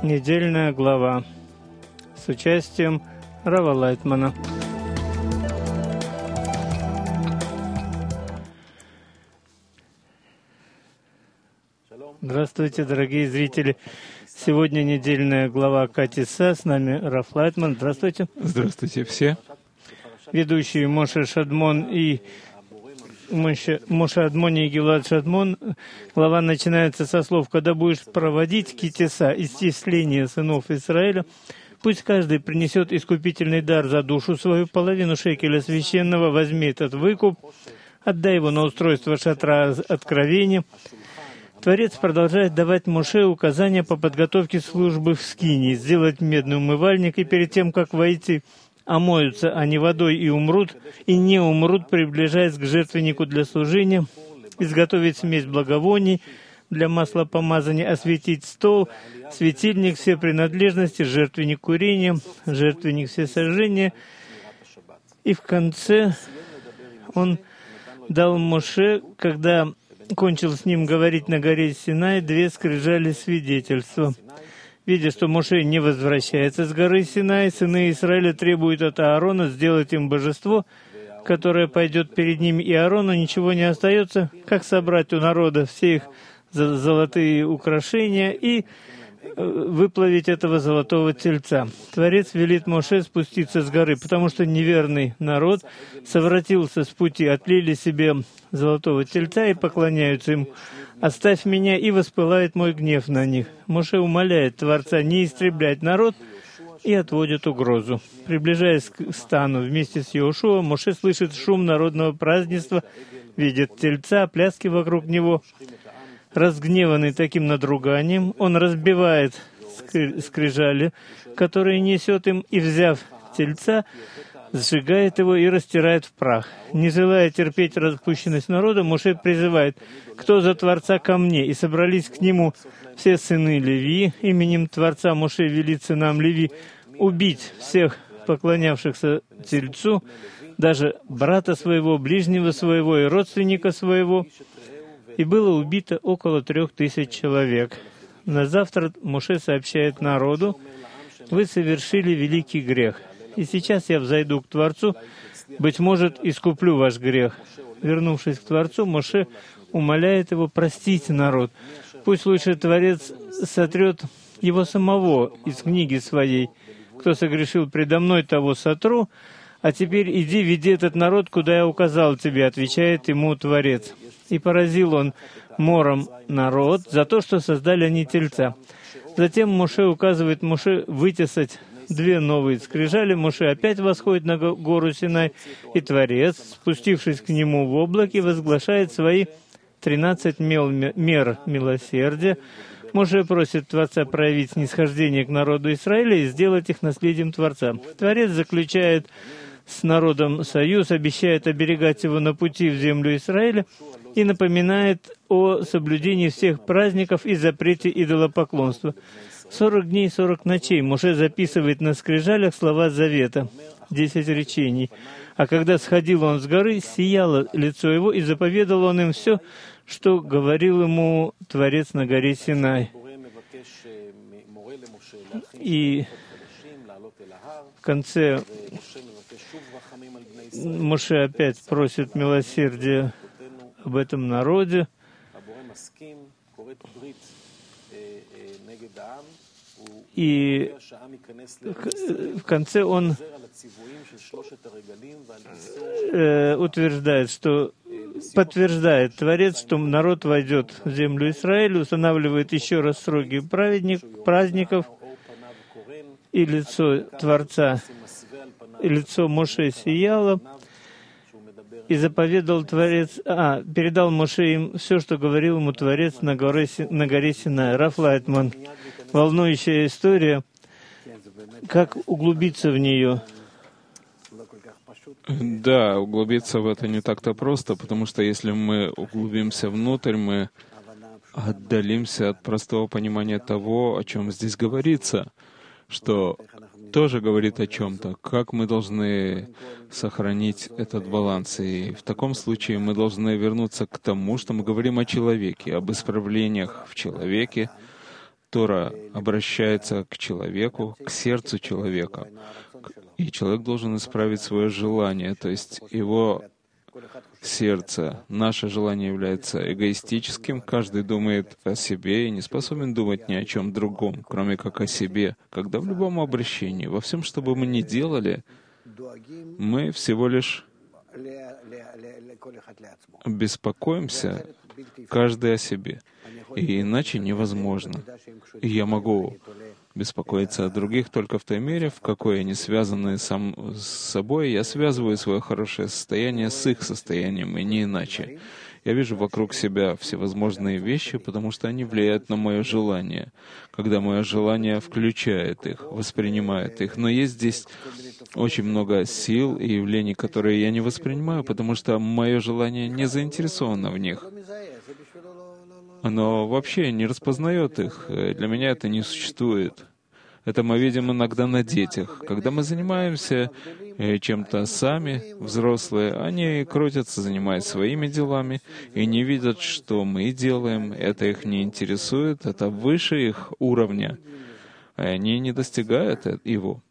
Недельная глава с участием Рава Лайтмана. Здравствуйте, дорогие зрители. Сегодня недельная глава Катиса. С нами Рав Лайтман. Здравствуйте. Здравствуйте все. Ведущие Моше Шадмон и Моше Адмони и Гилад Шадмон. Глава начинается со слов: «Когда будешь проводить китеса, исчисление сынов Израиля, пусть каждый принесет искупительный дар за душу свою, половину шекеля священного, возьми этот выкуп, отдай его на устройство шатра откровения». Творец продолжает давать Моше указания по подготовке службы в скинии, сделать медный умывальник, и перед тем, как войти, омоются они водой и умрут, и не умрут, приближаясь к жертвеннику для служения, изготовить смесь благовоний для масла помазания, осветить стол, светильник, все принадлежности, жертвенник курения, жертвенник всесожжения. И в конце он дал Моше, когда кончил с ним говорить на горе Синай, 2 скрижали свидетельства. Видя, что Моше не возвращается с горы Синай, сыны Израиля требуют от Аарона сделать им божество, которое пойдет перед ними, и Аарону ничего не остается, как собрать у народа все их золотые украшения и выплавить этого золотого тельца. Творец велит Моше спуститься с горы, потому что неверный народ совратился с пути, отлили себе золотого тельца и поклоняются им. «Оставь меня, и воспылает мой гнев на них». Моше умоляет Творца не истреблять народ и отводит угрозу. Приближаясь к стану вместе с Йошуа, Моше слышит шум народного празднества, видит тельца, пляски вокруг него. Разгневанный таким надруганием, он разбивает скрижали, которые несет им, и, взяв тельца, сжигает его и растирает в прах. Не желая терпеть распущенность народа, Моше призывает: «Кто за Творца ко мне?» И собрались к нему все сыны Леви. Именем Творца Моше велит сынам Леви убить всех поклонявшихся тельцу, даже брата своего, ближнего своего и родственника своего. И было убито около 3000 человек. На завтра Моше сообщает народу: «Вы совершили великий грех. И сейчас я взойду к Творцу, быть может, искуплю ваш грех». Вернувшись к Творцу, Моше умоляет его простить народ. Пусть лучше Творец сотрет его самого из книги своей. «Кто согрешил предо мной, того сотру, а теперь иди, веди этот народ, куда я указал тебе», — отвечает ему Творец. И поразил он мором народ за то, что создали они тельца. Затем Моше указывает Моше вытесать 2 новые скрижали. Моше опять восходит на гору Синай, и Творец, спустившись к нему в облаке, возглашает свои 13 мер милосердия. Моше просит Творца проявить снисхождение к народу Израиля и сделать их наследием Творца. Творец заключает с народом союз, обещает оберегать его на пути в землю Израиля и напоминает о соблюдении всех праздников и запрете идолопоклонства. 40 дней и 40 ночей Моше записывает на скрижалях слова завета, 10 речений. А когда сходил он с горы, сияло лицо его, и заповедал он им все, что говорил ему Творец на горе Синай. И в конце Моше опять просит милосердия об этом народе. И в конце он подтверждает Творец, что народ войдет в землю Израиля, устанавливает еще раз сроки праздников, и лицо Творца, и лицо Моше сияло, и заповедал Творец, передал Моше им все, что говорил ему Творец на горе Синай. Рав Лайтман. Волнующая история. Как углубиться в нее? Да, углубиться в это не так-то просто, потому что если мы углубимся внутрь, мы отдалимся от простого понимания того, о чем здесь говорится, что тоже говорит о чем-то, как мы должны сохранить этот баланс. И в таком случае мы должны вернуться к тому, что мы говорим о человеке, об исправлениях в человеке, Тора обращается к человеку, к сердцу человека. И человек должен исправить свое желание, то есть его сердце. Наше желание является эгоистическим, каждый думает о себе и не способен думать ни о чем другом, кроме как о себе. Когда в любом обращении, во всем, что бы мы ни делали, мы всего лишь беспокоимся каждый о себе. И иначе невозможно. И я могу беспокоиться о других только в той мере, в какой они связаны с собой. Я связываю свое хорошее состояние с их состоянием, и не иначе. Я вижу вокруг себя всевозможные вещи, потому что они влияют на мое желание. Когда мое желание включает их, воспринимает их. Но есть здесь очень много сил и явлений, которые я не воспринимаю, потому что мое желание не заинтересовано в них. Оно вообще не распознает их. Для меня это не существует. Это мы видим иногда на детях. Когда мы занимаемся чем-то сами, взрослые, они крутятся, занимаясь своими делами, и не видят, что мы делаем. Это их не интересует, это выше их уровня. И они не достигают его.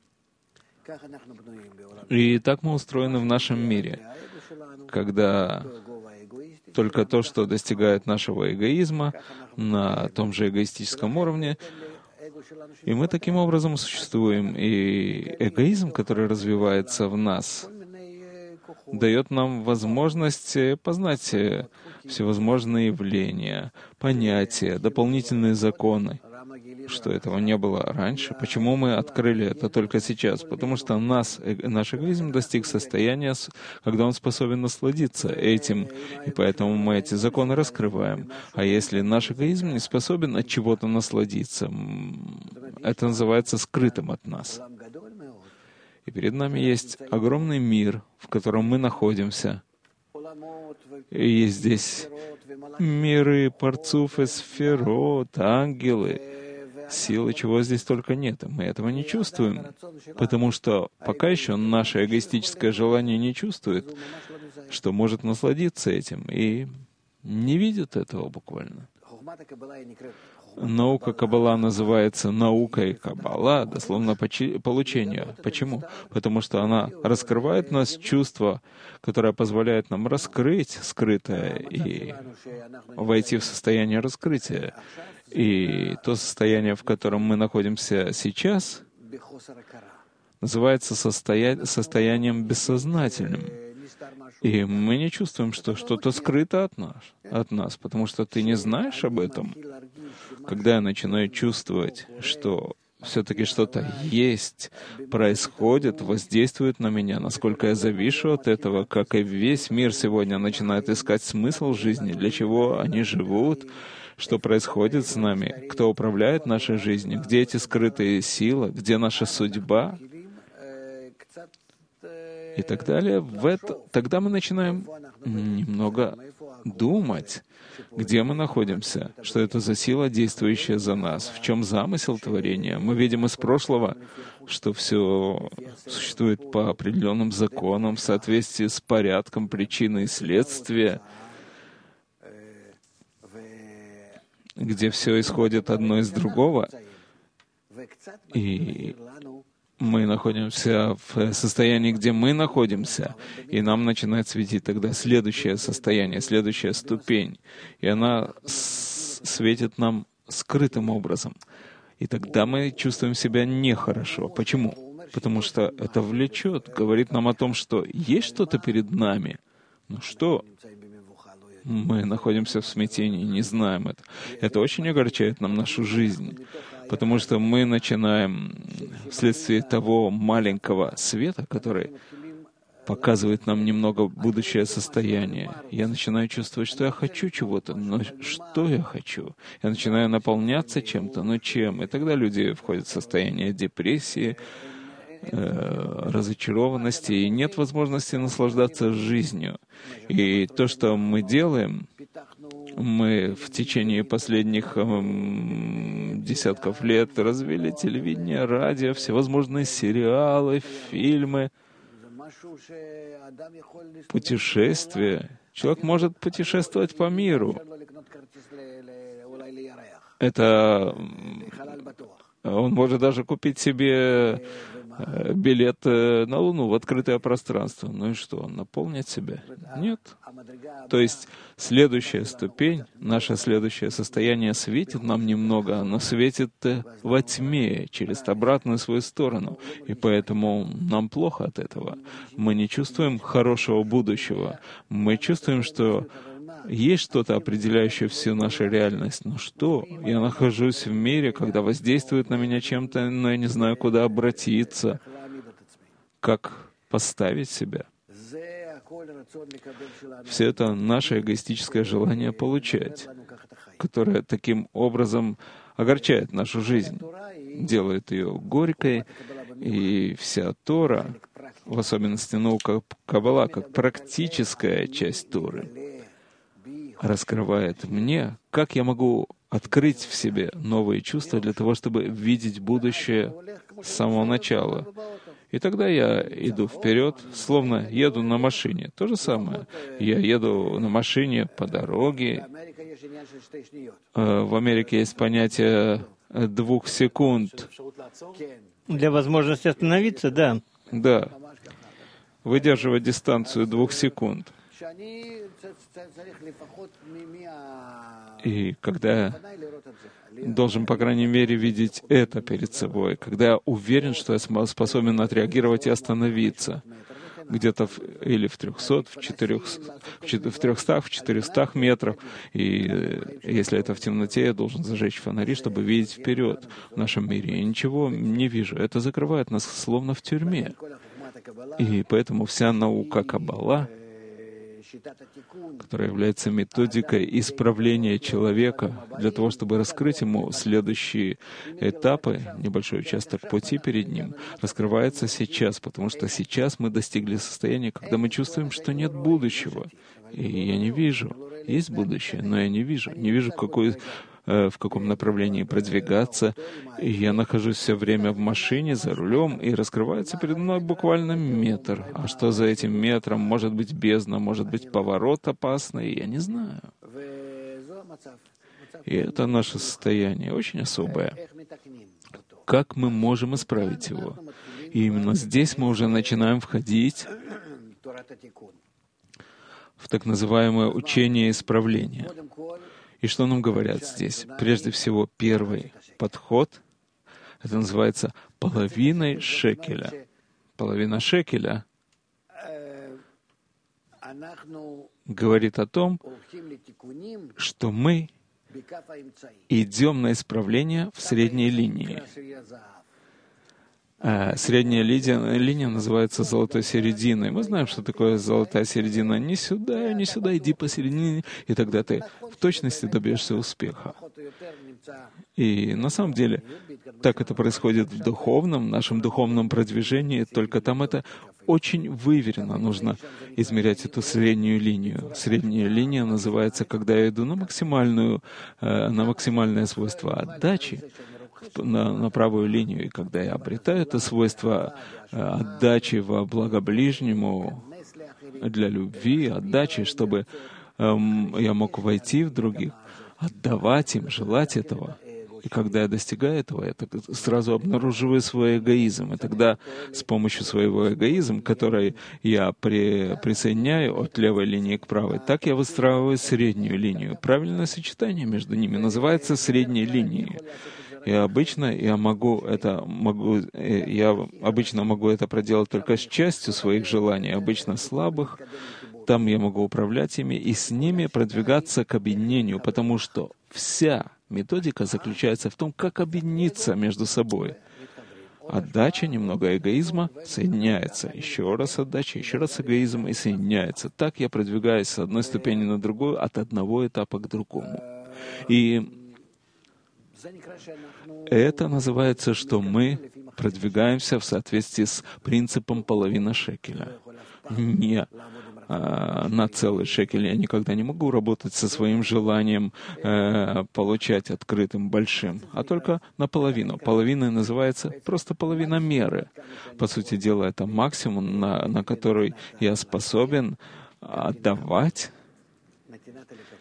И так мы устроены в нашем мире, когда только то, что достигает нашего эгоизма на том же эгоистическом уровне, и мы таким образом существуем. И эгоизм, который развивается в нас, дает нам возможность познать всевозможные явления, понятия, дополнительные законы, что этого не было раньше. Почему мы открыли это только сейчас? Потому что наш эгоизм достиг состояния, когда он способен насладиться этим, и поэтому мы эти законы раскрываем. А если наш эгоизм не способен от чего-то насладиться, это называется скрытым от нас. И перед нами есть огромный мир, в котором мы находимся. И есть здесь миры, парцуф, сферот, ангелы, силы, чего здесь только нет. Мы этого не чувствуем, потому что пока еще наше эгоистическое желание не чувствует, что может насладиться этим, и не видит этого буквально. Наука Каббала называется наукой Каббала, дословно получение. Почему? Потому что она раскрывает в нас чувство, которое позволяет нам раскрыть скрытое и войти в состояние раскрытия. И то состояние, в котором мы находимся сейчас, называется состоянием бессознательным. И мы не чувствуем, что что-то скрыто от нас, потому что ты не знаешь об этом. Когда я начинаю чувствовать, что все-таки что-то есть, происходит, воздействует на меня, насколько я завишу от этого, как и весь мир сегодня начинает искать смысл жизни, для чего они живут, что происходит с нами, кто управляет нашей жизнью, где эти скрытые силы, где наша судьба, и так далее. Тогда мы начинаем немного думать, где мы находимся, что это за сила, действующая за нас, в чем замысел творения. Мы видим из прошлого, что все существует по определенным законам, в соответствии с порядком причины и следствия, где все исходит одно из другого. И мы находимся в состоянии, где мы находимся, и нам начинает светить тогда следующее состояние, следующая ступень. И она светит нам скрытым образом. И тогда мы чувствуем себя нехорошо. Почему? Потому что это влечет, говорит нам о том, что есть что-то перед нами. Ну что? Мы находимся в смятении, не знаем это. Это очень огорчает нам нашу жизнь, потому что мы начинаем, вследствие того маленького света, который показывает нам немного будущее состояние, я начинаю чувствовать, что я хочу чего-то, но что я хочу? Я начинаю наполняться чем-то, но чем? И тогда люди входят в состояние депрессии, разочарованности, и нет возможности наслаждаться жизнью. И то, что мы делаем, мы в течение последних десятков лет развили телевидение, радио, всевозможные сериалы, фильмы, путешествия. Человек может путешествовать по миру. Это он может даже купить себе билет на Луну в открытое пространство. Ну и что, он наполнит себя? Нет. То есть следующая ступень, наше следующее состояние светит нам немного, оно светит во тьме, через обратную свою сторону. И поэтому нам плохо от этого. Мы не чувствуем хорошего будущего. Мы чувствуем, что есть что-то, определяющее всю нашу реальность. Но что? Я нахожусь в мире, когда воздействует на меня чем-то, но я не знаю, куда обратиться, как поставить себя. Все это наше эгоистическое желание получать, которое таким образом огорчает нашу жизнь, делает ее горькой, и вся Тора, в особенности наука Каббала, как практическая часть Торы, раскрывает мне, как я могу открыть в себе новые чувства для того, чтобы видеть будущее с самого начала. И тогда я иду вперед, словно еду на машине. То же самое. Я еду на машине по дороге. В Америке есть понятие 2 секунд. Для возможности остановиться, да. Да. Выдерживать дистанцию 2 секунд. И когда я должен, по крайней мере, видеть это перед собой, когда я уверен, что я способен отреагировать и остановиться, где-то или в 300, в 400, в 400 метрах. И если это в темноте, я должен зажечь фонари, чтобы видеть вперед в нашем мире. Я ничего не вижу. Это закрывает нас словно в тюрьме. И поэтому вся наука Каббала, которая является методикой исправления человека для того, чтобы раскрыть ему следующие этапы, небольшой участок пути перед ним, раскрывается сейчас, потому что сейчас мы достигли состояния, когда мы чувствуем, что нет будущего. И я не вижу. Есть будущее, но я не вижу. Не вижу, в каком направлении продвигаться. И я нахожусь все время в машине, за рулем, и раскрывается передо мной буквально метр. А что за этим метром? Может быть бездна, может быть поворот опасный, я не знаю. И это наше состояние, очень особое. Как мы можем исправить его? И именно здесь мы уже начинаем входить в так называемое учение исправления. И что нам говорят здесь? Прежде всего, первый подход, это называется половиной шекеля. Половина шекеля говорит о том, что мы идем на исправление в средней линии. Средняя линия называется золотой серединой. Мы знаем, что такое золотая середина. Не сюда, иди посередине, и тогда ты в точности добьешься успеха. И на самом деле, так это происходит в нашем духовном продвижении, только там это очень выверено. Нужно измерять эту среднюю линию. Средняя линия называется, когда я иду на максимальное свойство отдачи, на правую линию. И когда я обретаю это свойство отдачи во благо ближнему, для любви, отдачи, чтобы я мог войти в других, отдавать им, желать этого. И когда я достигаю этого, я сразу обнаруживаю свой эгоизм. И тогда с помощью своего эгоизма, который я присоединяю от левой линии к правой, так я выстраиваю среднюю линию. Правильное сочетание между ними называется средней линией. И обычно я могу это проделать только с частью своих желаний, обычно слабых. Там я могу управлять ими и с ними продвигаться к объединению, потому что вся методика заключается в том, как объединиться между собой. Отдача, немного эгоизма, соединяется. Еще раз отдача, еще раз эгоизм и соединяется. Так я продвигаюсь с одной ступени на другую, от одного этапа к другому. И это называется, что мы продвигаемся в соответствии с принципом половины шекеля. Не на целый шекель. Я никогда не могу работать со своим желанием получать открытым большим, а только наполовину. Половина называется просто половина меры. По сути дела, это максимум, на который я способен отдавать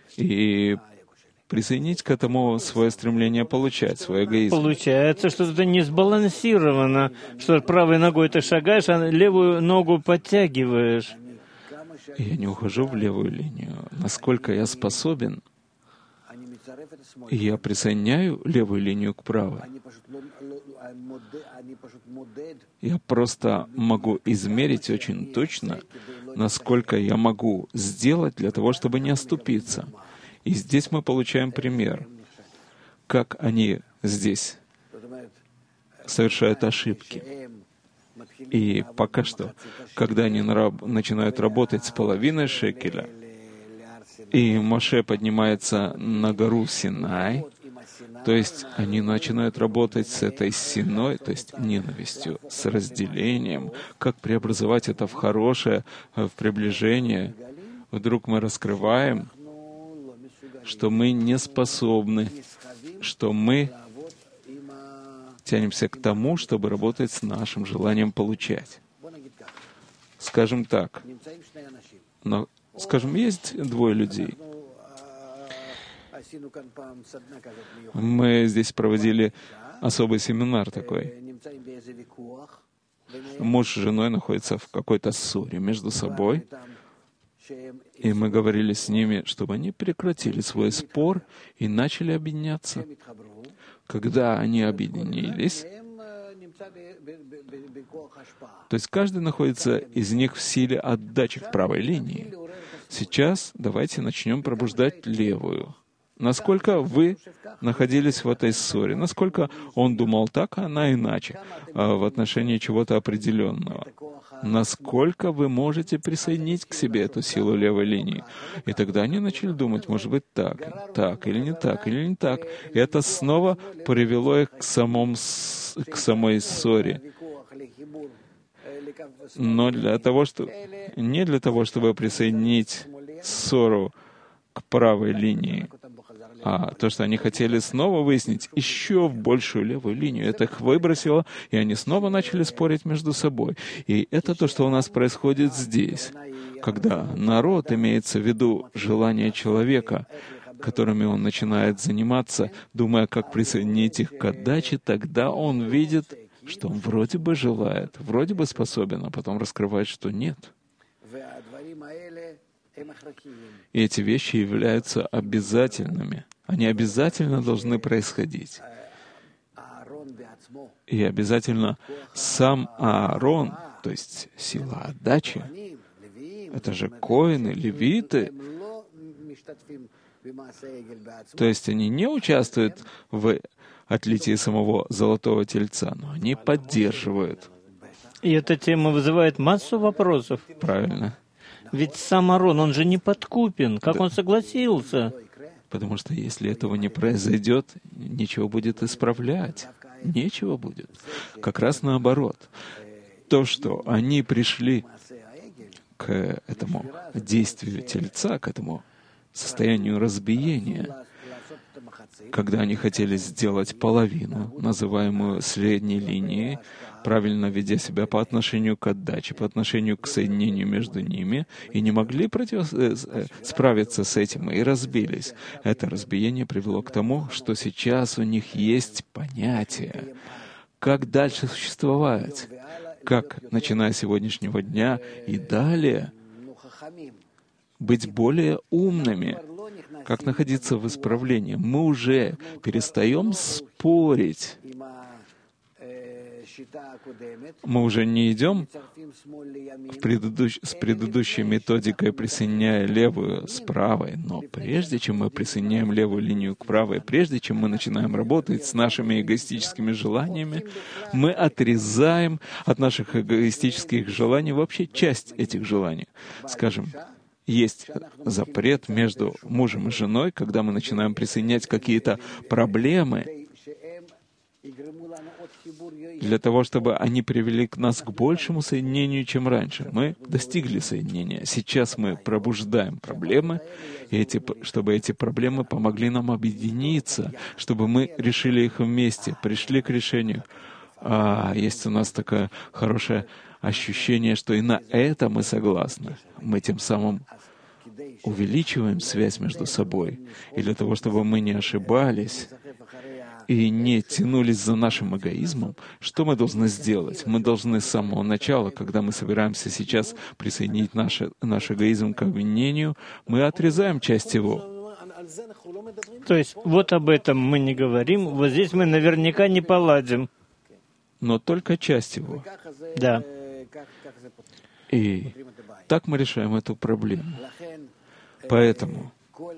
и присоединить к этому свое стремление получать, свой эгоизм. Получается, что это не сбалансировано, что правой ногой ты шагаешь, а левую ногу подтягиваешь. Я не ухожу в левую линию. Насколько я способен, я присоединяю левую линию к правой. Я просто могу измерить очень точно, насколько я могу сделать для того, чтобы не оступиться. И здесь мы получаем пример, как они здесь совершают ошибки. И пока что, когда они начинают работать с половиной шекеля, и Моше поднимается на гору Синай, то есть они начинают работать с этой синой, то есть ненавистью, с разделением, как преобразовать это в хорошее, в приближение. Вдруг мы раскрываем, что мы не способны, что мы тянемся к тому, чтобы работать с нашим желанием получать. Скажем так, есть двое людей. Мы здесь проводили особый семинар такой. Муж с женой находятся в какой-то ссоре между собой, и мы говорили с ними, чтобы они прекратили свой спор и начали объединяться. Когда они объединились, то есть каждый находится из них в силе отдачи в правой линии. Сейчас давайте начнем пробуждать левую. Насколько вы находились в этой ссоре, насколько он думал так, а она иначе, в отношении чего-то определенного. Насколько вы можете присоединить к себе эту силу левой линии. И тогда они начали думать, может быть, так, или не так, или не так. И это снова привело их к самой ссоре. Но не для того, чтобы присоединить ссору к правой линии, а то, что они хотели снова выяснить еще в большую левую линию. Это их выбросило, и они снова начали спорить между собой. И это то, что у нас происходит здесь, когда народ, имеется в виду желание человека, которыми он начинает заниматься, думая, как присоединить их к отдаче, тогда он видит, что он вроде бы желает, вроде бы способен, а потом раскрывает, что нет. И эти вещи являются обязательными. Они обязательно должны происходить. И обязательно сам Аарон, то есть сила отдачи, это же коэны, левиты, то есть они не участвуют в отлитии самого золотого тельца, но они поддерживают. И эта тема вызывает массу вопросов. Правильно. Ведь сам Аарон, он же не подкупен. Как он согласился? Потому что если этого не произойдет, нечего будет исправлять. Нечего будет. Как раз наоборот. То, что они пришли к этому действию тельца, к этому состоянию разбиения, когда они хотели сделать половину, называемую средней линией, правильно ведя себя по отношению к отдаче, по отношению к соединению между ними, и не могли справиться с этим, и разбились. Это разбиение привело к тому, что сейчас у них есть понятие, как дальше существовать, как, начиная с сегодняшнего дня и далее, быть более умными, как находиться в исправлении. Мы уже перестаем спорить. Мы уже не идем с предыдущей методикой, присоединяя левую с правой, но прежде чем мы присоединяем левую линию к правой, прежде чем мы начинаем работать с нашими эгоистическими желаниями, мы отрезаем от наших эгоистических желаний вообще часть этих желаний. Скажем, есть запрет между мужем и женой, когда мы начинаем присоединять какие-то проблемы для того, чтобы они привели нас к большему соединению, чем раньше. Мы достигли соединения. Сейчас мы пробуждаем проблемы, чтобы эти проблемы помогли нам объединиться, чтобы мы решили их вместе, пришли к решению. Есть у нас такое хорошее ощущение, что и на это мы согласны. Мы тем самым увеличиваем связь между собой, и для того, чтобы мы не ошибались и не тянулись за нашим эгоизмом, что мы должны сделать? Мы должны с самого начала, когда мы собираемся сейчас присоединить наш эгоизм к обвинению, мы отрезаем часть его. То есть вот об этом мы не говорим, вот здесь мы наверняка не поладим. Но только часть его. Да. И так мы решаем эту проблему. Поэтому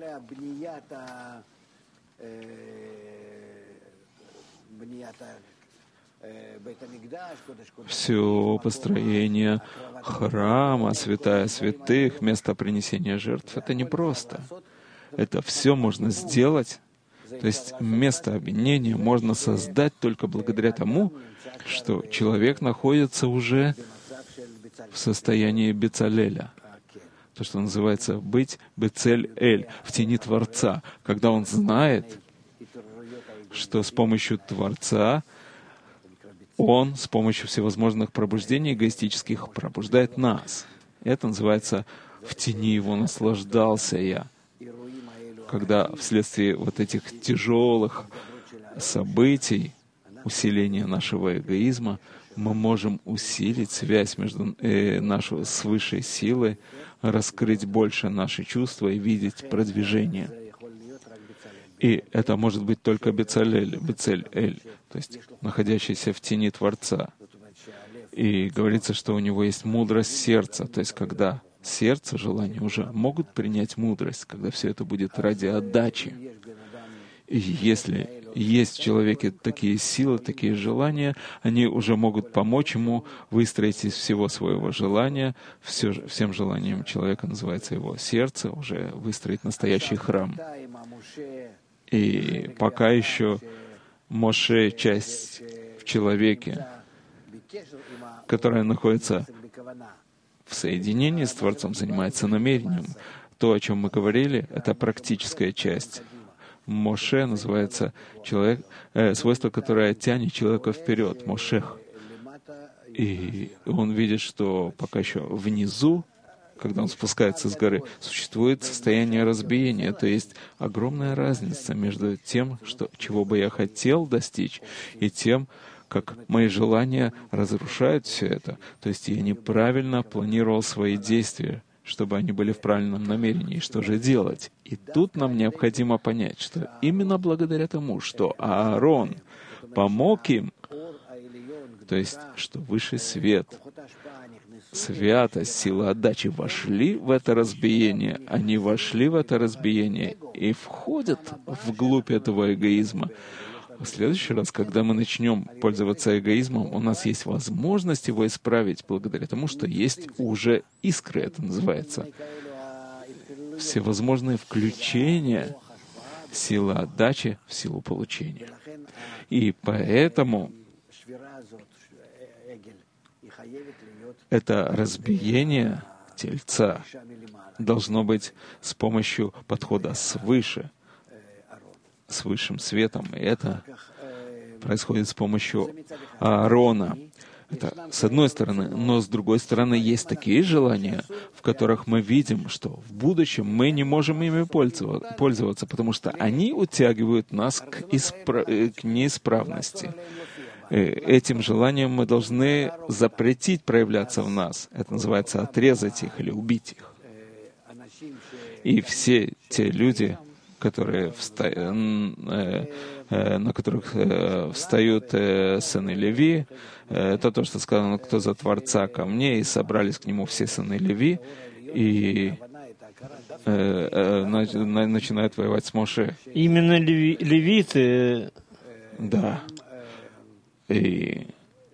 все построение храма, святая святых, место принесения жертв — это непросто. Это все можно сделать, то есть место обвинения можно создать только благодаря тому, что человек находится уже в состоянии Бецалеля. То, что называется быть Бецель-Эль, в тени Творца, когда он знает, что с помощью Творца он с помощью всевозможных пробуждений эгоистических пробуждает нас. Это называется «в тени его наслаждался я». Когда вследствие вот этих тяжелых событий, усиления нашего эгоизма, мы можем усилить связь между нашу с высшей силой, раскрыть больше наши чувства и видеть продвижение. И это может быть только Бецалель, Бецель-Эль, то есть находящийся в тени Творца. И говорится, что у него есть мудрость сердца, то есть когда сердце, желания уже могут принять мудрость, когда все это будет ради отдачи. И если есть в человеке такие силы, такие желания, они уже могут помочь ему выстроить из всего своего желания, всем желанием человека называется его сердце, уже выстроить настоящий храм. И пока еще Моше — часть в человеке, которая находится в соединении с Творцом, занимается намерением. То, о чем мы говорили, это практическая часть. Моше называется человек, свойство, которое тянет человека вперед, Мошех. И он видит, что пока еще внизу, когда он спускается с горы, существует состояние разбиения. То есть огромная разница между тем, чего бы я хотел достичь, и тем, как мои желания разрушают все это. То есть я неправильно планировал свои действия, чтобы они были в правильном намерении. Что же делать? И тут нам необходимо понять, что именно благодаря тому, что Аарон помог им, то есть, что высший свет, святость, сила отдачи вошли в это разбиение, они вошли в это разбиение и входят вглубь этого эгоизма. В следующий раз, когда мы начнем пользоваться эгоизмом, у нас есть возможность его исправить благодаря тому, что есть уже искры, это называется. Всевозможные включения силы отдачи в силу получения. И поэтому это разбиение тельца должно быть с помощью подхода свыше, с высшим светом. И это происходит с помощью Аарона. Это с одной стороны. Но с другой стороны, есть такие желания, в которых мы видим, что в будущем мы не можем ими пользоваться, потому что они утягивают нас к неисправности. Этим желанием мы должны запретить проявляться в нас. Это называется отрезать их или убить их. И все те люди, на которых встают сыны Леви, это то, что сказано, кто за Творца ко мне, и собрались к нему все сыны Леви, и начинают воевать с Моше. Именно левиты. Да. И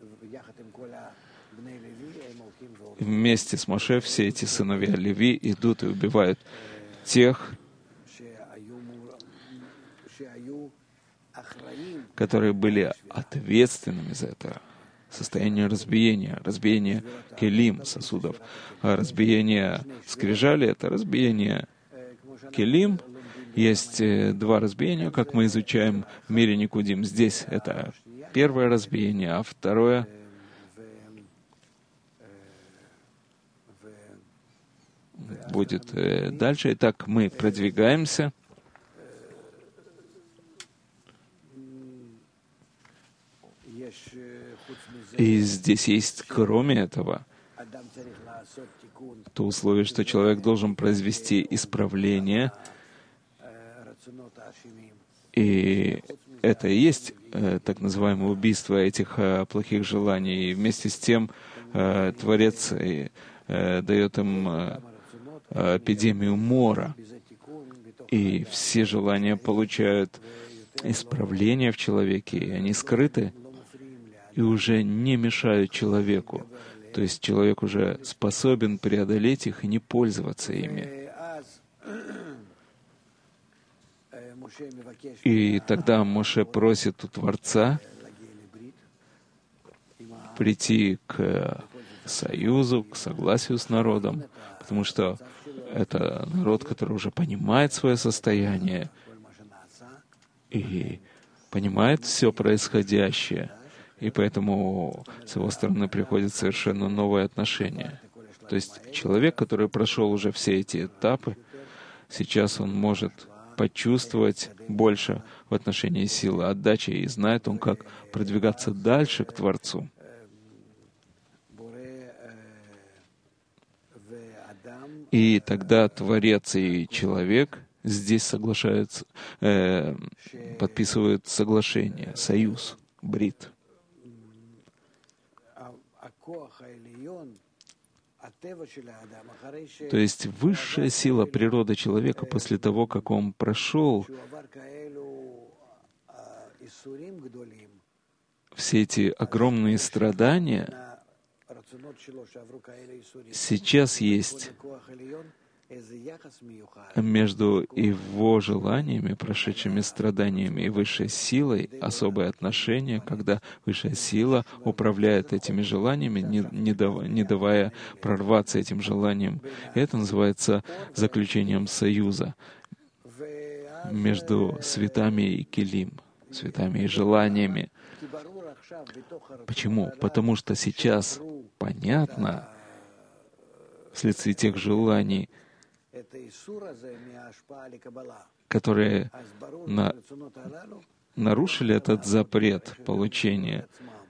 вместе с Моше все эти сыновья Леви идут и убивают тех, которые были ответственными за это состояние разбиения келим, сосудов. А разбиение скрижали — это разбиение келим. Есть два разбиения, как мы изучаем в мире Никудим. Здесь это первое разбиение, а второе будет дальше. Итак, мы продвигаемся. И здесь есть, кроме этого, то условие, что человек должен произвести исправление, и это и есть так называемое убийство этих плохих желаний. И вместе с тем Творец дает им эпидемию мора, и все желания получают исправление в человеке, и они скрыты, и уже не мешают человеку. То есть человек уже способен преодолеть их и не пользоваться ими. И тогда Моше просит у Творца прийти к союзу, к согласию с народом, потому что это народ, который уже понимает свое состояние и понимает все происходящее, и поэтому с его стороны приходит совершенно новое отношение. То есть человек, который прошел уже все эти этапы, сейчас он может почувствовать больше в отношении силы отдачи, и знает он, как продвигаться дальше к Творцу. И тогда Творец и человек здесь соглашаются, подписывают соглашение, союз, брит. То есть высшая сила природы человека после того, как он прошел все эти огромные страдания, сейчас есть между его желаниями, прошедшими страданиями, и высшей силой особое отношение, когда высшая сила управляет этими желаниями, не давая прорваться этим желаниям. Это называется заключением союза между светами и келим, светами и желаниями. Почему? Потому что сейчас понятно, вследствие тех желаний, которые нарушили этот запрет получения,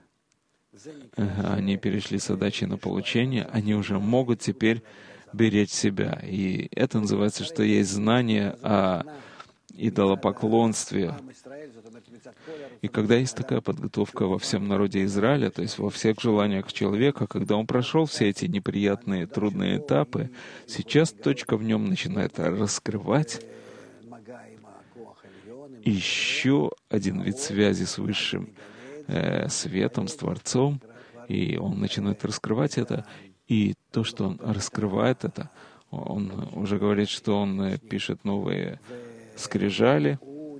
они перешли с отдачи на получение, они уже могут теперь беречь себя. И это называется, что есть знание о идолопоклонстве. И когда есть такая подготовка во всем народе Израиля, то есть во всех желаниях человека, когда он прошел все эти неприятные, трудные этапы, сейчас точка в нем начинает раскрывать еще один вид связи с высшим светом, с Творцом, и он начинает раскрывать это, и то, что он раскрывает это, он уже говорит, что он пишет новые скрижали,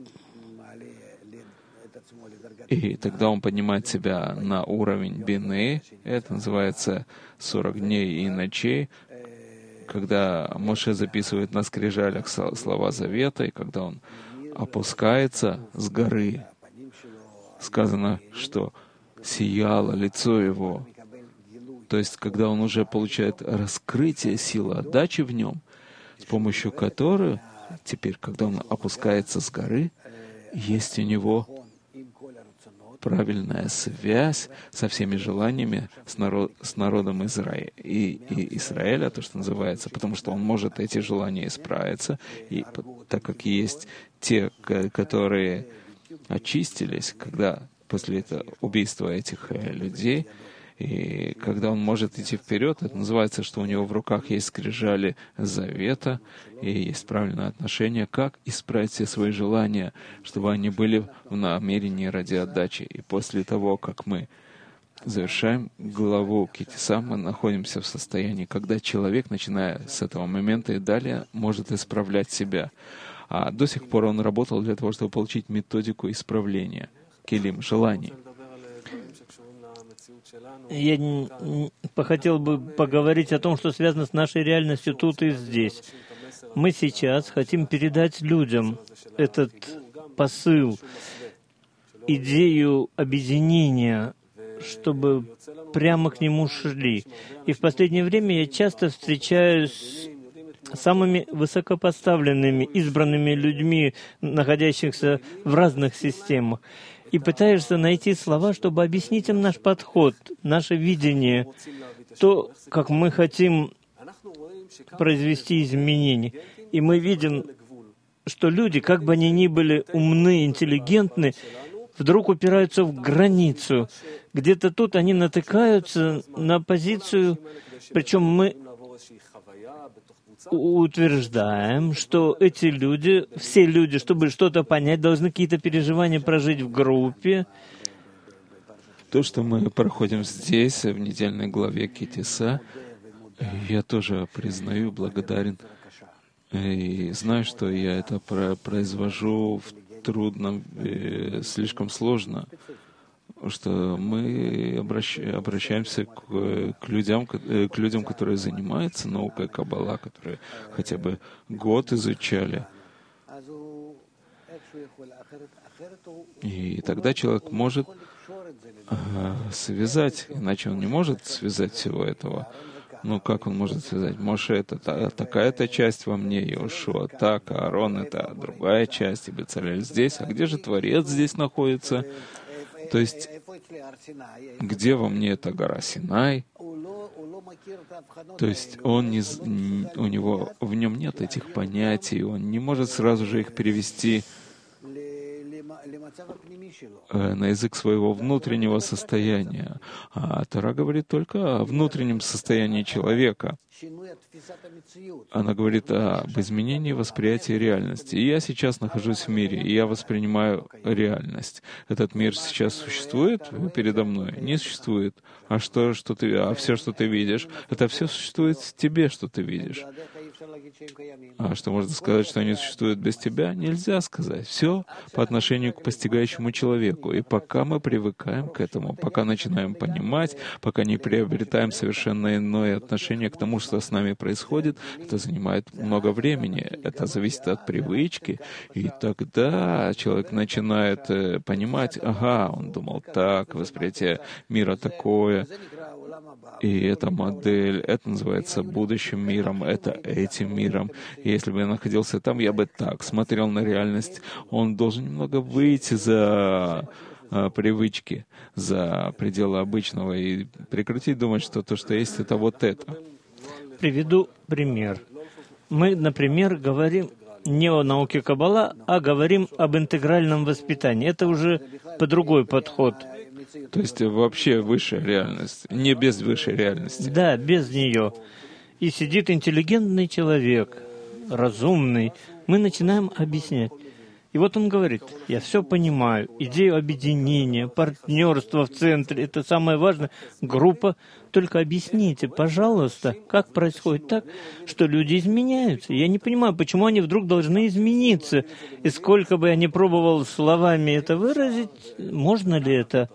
и тогда он поднимает себя на уровень бины. Это называется 40 дней и ночей, когда Моше записывает на скрижалях слова завета, и когда он опускается с горы, сказано, что сияло лицо его. То есть, когда он уже получает раскрытие силы отдачи в нем, с помощью которой теперь, когда он опускается с горы, есть у него правильная связь со всеми желаниями с народом Израиля, то, что называется, потому что он может эти желания исправиться, и так как есть те, которые очистились, когда после этого убийства этих людей, и когда он может идти вперед, это называется, что у него в руках есть скрижали завета, и есть правильное отношение, как исправить все свои желания, чтобы они были в намерении ради отдачи. И после того, как мы завершаем главу Ки-Тиса, мы находимся в состоянии, когда человек, начиная с этого момента и далее, может исправлять себя. А до сих пор он работал для того, чтобы получить методику исправления келим, желаний. Я хотел бы поговорить о том, что связано с нашей реальностью тут и здесь. Мы сейчас хотим передать людям этот посыл, идею объединения, чтобы прямо к нему шли. И в последнее время я часто встречаюсь самыми высокопоставленными, избранными людьми, находящихся в разных системах, и пытаешься найти слова, чтобы объяснить им наш подход, наше видение, то, как мы хотим произвести изменения. И мы видим, что люди, как бы они ни были умны, интеллигентны, вдруг упираются в границу. Где-то тут они натыкаются на позицию, причем мы утверждаем, что эти люди, все люди, чтобы что-то понять, должны какие-то переживания прожить в группе. То, что мы проходим здесь, в недельной главе Ки-Тиса, я тоже признаю, благодарен. И знаю, что я это произвожу в трудном, слишком сложно, что мы обращаемся к людям, которые занимаются наукой Каббала, которые хотя бы год изучали. И тогда человек может связать, иначе он не может связать всего этого. Ну, как он может связать? Моше — это такая-то часть во мне, Иошуа так, Аарон — это другая часть, и Бецалель здесь. А где же Творец здесь находится? То есть, где во мне эта гора Синай? То есть, в нем нет этих понятий, он не может сразу же их перевести на язык своего внутреннего состояния. А Тора говорит только о внутреннем состоянии человека. Она говорит об изменении восприятия реальности. И я сейчас нахожусь в мире, и я воспринимаю реальность. Этот мир сейчас существует передо мной? Не существует. А все, что ты видишь, это все существует в тебе, что ты видишь. А что можно сказать, что они существуют без тебя? Нельзя сказать. Все по отношению к постигающему человеку. И пока мы привыкаем к этому, пока начинаем понимать, пока не приобретаем совершенно иное отношение к тому, что с нами происходит, это занимает много времени. Это зависит от привычки. И тогда человек начинает понимать, ага, он думал так, восприятие мира такое. И эта модель, это называется будущим миром, это этим миром. И если бы я находился там, я бы так смотрел на реальность. Он должен немного выйти за привычки, за пределы обычного и прекратить думать, что то, что есть, это вот это. Приведу пример. Мы, например, говорим не о науке Каббала, а говорим об интегральном воспитании. Это уже другой подход. То есть вообще высшая реальность, не без высшей реальности. Да, без нее. И сидит интеллигентный человек, разумный. Мы начинаем объяснять. И вот он говорит, я все понимаю, идею объединения, партнерства в центре, это самое важное, группа. Только объясните, пожалуйста, как происходит так, что люди изменяются. Я не понимаю, почему они вдруг должны измениться. И сколько бы я ни пробовал словами это выразить, можно ли это?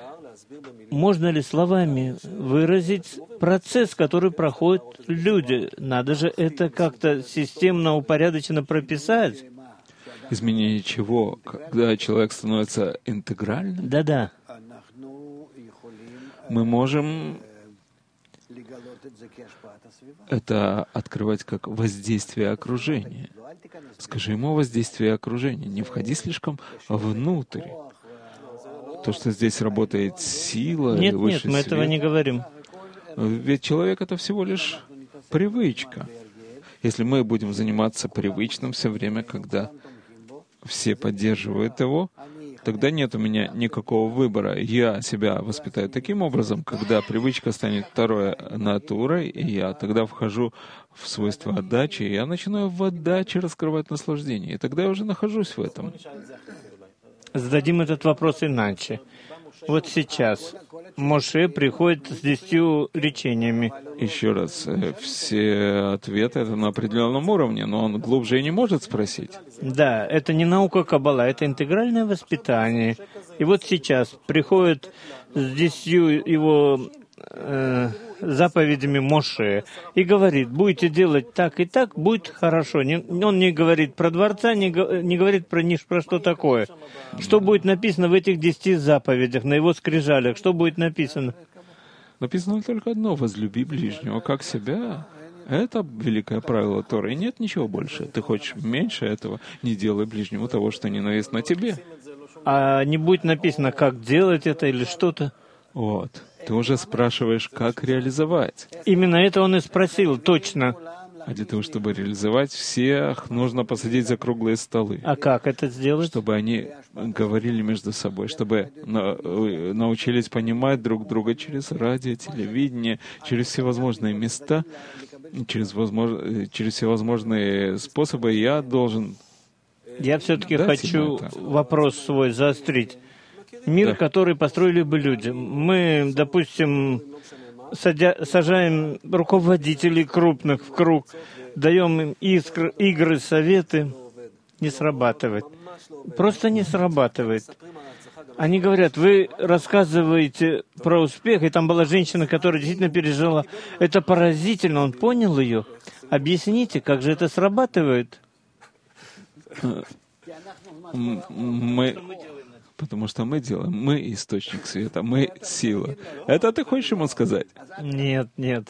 Можно ли словами выразить процесс, который проходят люди? Надо же это как-то системно, упорядоченно прописать. Изменение чего? Когда человек становится интегральным? Да-да. Мы можем это открывать как воздействие окружения. Скажи ему воздействие окружения. Не входи слишком внутрь. То, что здесь работает сила и высший свет. Нет, мы этого не говорим. Ведь человек — это всего лишь привычка. Если мы будем заниматься привычным все время, когда все поддерживают его, тогда нет у меня никакого выбора. Я себя воспитаю таким образом, когда привычка станет второй натурой, и я тогда вхожу в свойство отдачи, и я начинаю в отдаче раскрывать наслаждение. И тогда я уже нахожусь в этом. Зададим этот вопрос иначе. Вот сейчас Моше приходит с 10 речениями. Еще раз, все ответы — это на определенном уровне, но он глубже и не может спросить. Да, это не наука Каббала, это интегральное воспитание. И вот сейчас приходит с 10 его заповедями Моше и говорит, будете делать так и так, будет хорошо. Он не говорит про дворца, не говорит ни про что такое. Что будет написано в этих 10 заповедях, на его скрижалях? Что будет написано? Написано только одно: возлюби ближнего как себя. Это великое правило Торы, и нет ничего больше. Ты хочешь меньше этого, не делай ближнему того, что ненавистно тебе. А не будет написано, как делать это или что-то? Вот. Ты уже спрашиваешь, как реализовать. Именно это он и спросил, точно. А для того, чтобы реализовать, всех нужно посадить за круглые столы. А как это сделать? Чтобы они говорили между собой, чтобы научились понимать друг друга через радио, телевидение, через всевозможные места, через всевозможные способы. Я все-таки дать хочу им это. вопрос свой заострить. Мир, Да. который построили бы люди. Мы, допустим, сажаем руководителей крупных в круг, даем им игры, советы. Не срабатывает. Просто не срабатывает. Они говорят, вы рассказываете про успех, и там была женщина, которая действительно пережила. Это поразительно, он понял ее. Объясните, как же это срабатывает? Потому что мы делаем, мы источник света, мы сила. Это ты хочешь ему сказать? Нет, нет.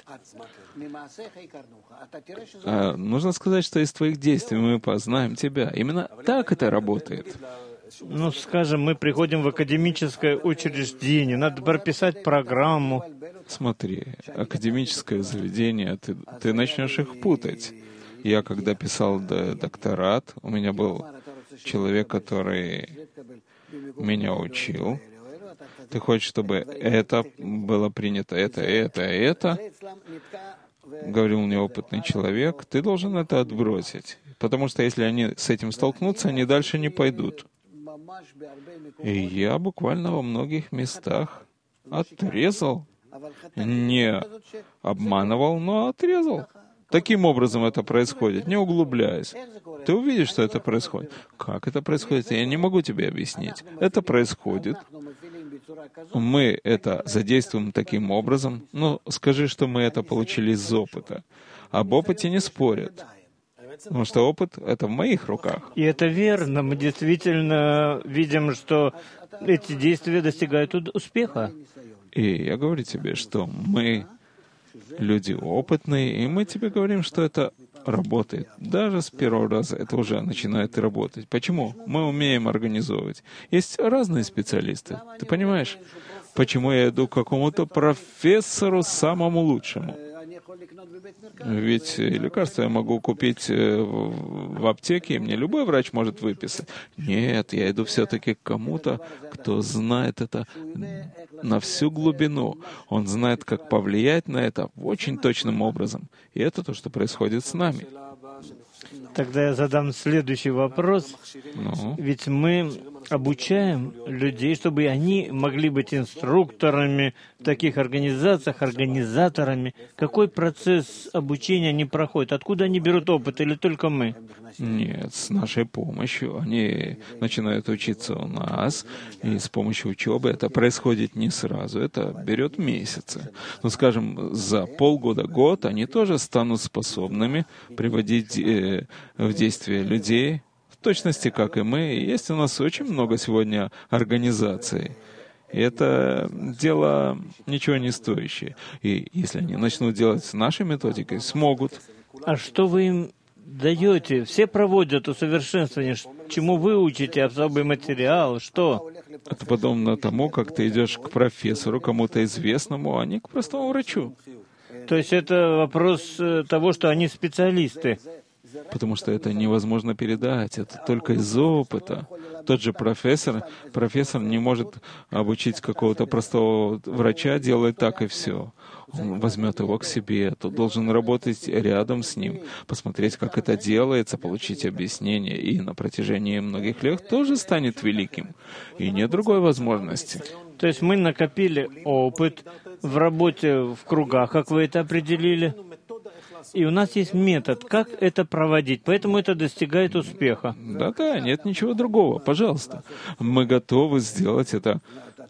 Нужно сказать, что из твоих действий мы познаем тебя. Именно так это работает. Ну, скажем, мы приходим в академическое учреждение, надо прописать программу. Смотри, академическое заведение, ты начнешь их путать. Я, когда писал докторат, у меня был человек, который меня учил. Ты хочешь, чтобы это было принято, это, говорил мне опытный человек, ты должен это отбросить. Потому что если они с этим столкнутся, они дальше не пойдут. И я буквально во многих местах отрезал. Не обманывал, но отрезал. Таким образом это происходит, не углубляясь. Ты увидишь, что это происходит. Как это происходит, я не могу тебе объяснить. Это происходит. Мы это задействуем таким образом. Ну, скажи, что мы это получили из опыта. Об опыте не спорят. Потому что опыт — это в моих руках. И это верно. Мы действительно видим, что эти действия достигают успеха. И я говорю тебе, что мы люди опытные, и мы тебе говорим, что это работает. Даже с первого раза это уже начинает работать. Почему? Мы умеем организовывать. Есть разные специалисты. Ты понимаешь? Почему я иду к какому-то профессору самому лучшему? Ведь лекарства я могу купить в аптеке, и мне любой врач может выписать. Нет, я иду все-таки к кому-то, кто знает это на всю глубину. Он знает, как повлиять на это очень точным образом. И это то, что происходит с нами. Тогда я задам следующий вопрос. Ведь мы обучаем людей, чтобы они могли быть инструкторами в таких организациях, организаторами. Какой процесс обучения они проходят? Откуда они берут опыт, или только мы? Нет, с нашей помощью. Они начинают учиться у нас, и с помощью учебы это происходит не сразу, это берет месяцы. Но, скажем, за полгода-год они тоже станут способными приводить в действие людей, в точности, как и мы. И есть у нас очень много сегодня организаций. И это дело ничего не стоящее. И если они начнут делать с нашей методикой, смогут. А что вы им даете? Все проводят усовершенствование. Чему вы учите? Особый материал? Что? Это подобно тому, как ты идешь к профессору, кому-то известному, а не к простому врачу. То есть это вопрос того, что они специалисты. Потому что это невозможно передать, это только из опыта. Тот же профессор не может обучить какого-то простого врача делать так и все. Он возьмет его к себе, тот должен работать рядом с ним, посмотреть, как это делается, получить объяснение, и на протяжении многих лет тоже станет великим. И нет другой возможности. То есть мы накопили опыт в работе в кругах, как вы это определили, и у нас есть метод, как это проводить, поэтому это достигает успеха. Да-да, нет ничего другого. Пожалуйста, мы готовы сделать это.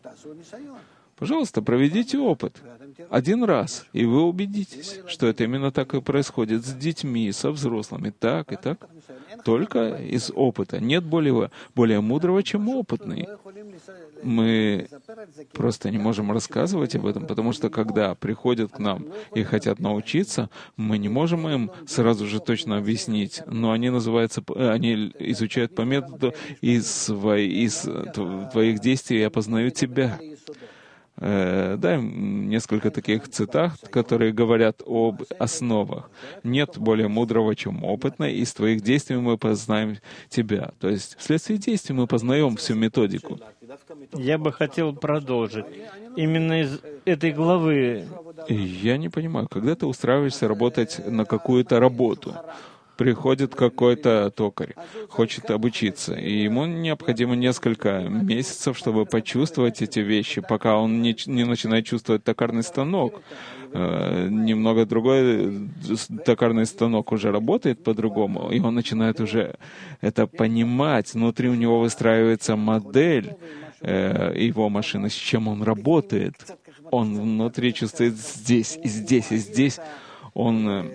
Пожалуйста, проведите опыт. Один раз, и вы убедитесь, что это именно так и происходит с детьми, со взрослыми, так и так. Только из опыта. Нет более мудрого, чем опытный. мы просто не можем рассказывать об этом, потому что когда приходят к нам и хотят научиться, мы не можем им сразу же точно объяснить, но они они изучают по методу из твоих действий я познаю тебя. Дай несколько таких цитат, которые говорят об основах. «Нет более мудрого, чем опытный, из твоих действий мы познаем тебя». То есть вследствие действий мы познаем всю методику. Я бы хотел продолжить. Именно из этой главы. И я не понимаю, когда ты устраиваешься работать на какую-то работу, приходит какой-то токарь, хочет обучиться, и ему необходимо несколько месяцев, чтобы почувствовать эти вещи, пока он не начинает чувствовать токарный станок. Немного другой токарный станок уже работает по-другому, и он начинает уже это понимать. Внутри у него выстраивается модель его машины, с чем он работает. Он внутри чувствует здесь, и здесь, и здесь. Он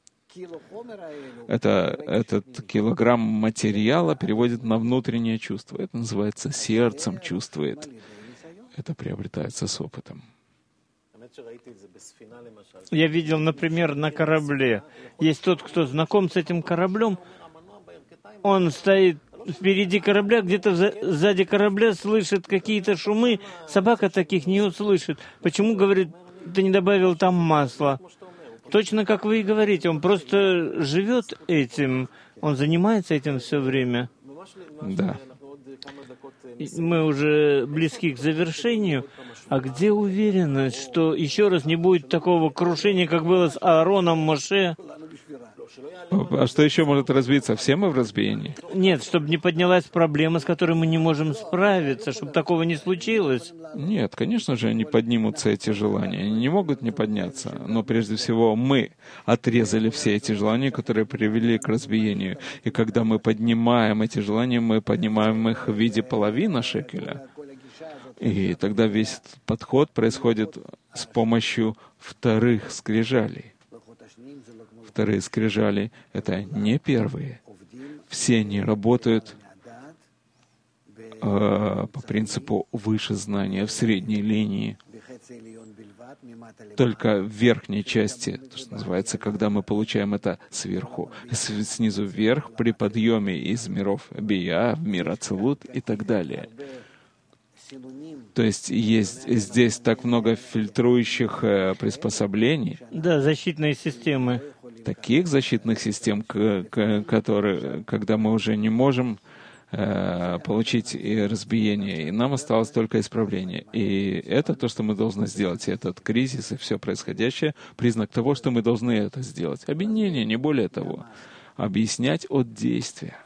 этот килограмм материала переводит на внутреннее чувство. Это называется сердцем чувствует. Это приобретается с опытом. Я видел, например, на корабле. Есть тот, кто знаком с этим кораблем. Он стоит впереди корабля, где-то сзади корабля слышит какие-то шумы. Собака таких не услышит. Почему, говорит, ты не добавил там масла? Точно как вы и говорите, он просто живет этим, он занимается этим все время. Да. Мы уже близки к завершению. А где уверенность, что еще раз не будет такого крушения, как было с Аароном, Моше? А что еще может разбиться? Все мы в разбиении? Нет, чтобы не поднялась проблема, с которой мы не можем справиться, чтобы такого не случилось. Нет, конечно же, они поднимутся, эти желания. Они не могут не подняться. Но прежде всего мы отрезали все эти желания, которые привели к разбиению. И когда мы поднимаем эти желания, мы поднимаем их в виде половины шекеля. И тогда весь этот подход происходит с помощью вторых скрижалей. Вторые скрижали — это не первые. Все они работают по принципу выше знания, в средней линии. Только в верхней части, то, что называется, когда мы получаем это сверху, снизу вверх, при подъеме из миров Бия в мир Ацилут и так далее. То есть здесь так много фильтрующих приспособлений. Да, защитные системы. Таких защитных систем, которые, когда мы уже не можем получить и разбиение, и нам осталось только исправление. И это то, что мы должны сделать. И этот кризис и все происходящее — признак того, что мы должны это сделать. Объединение, не более того. Объяснять от действия.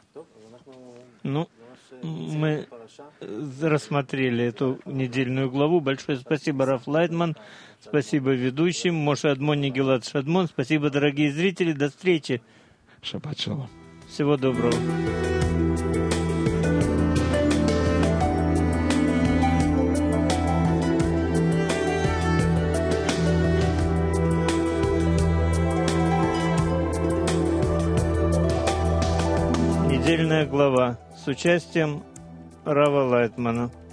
Мы рассмотрели эту недельную главу. Большое спасибо, Раф Лайтман. Спасибо ведущим. Моше Адмон, Гилад Шадмон. Спасибо, дорогие зрители. До встречи. Шаббат шалом. Всего доброго. Недельная глава с участием Рава Лайтмана.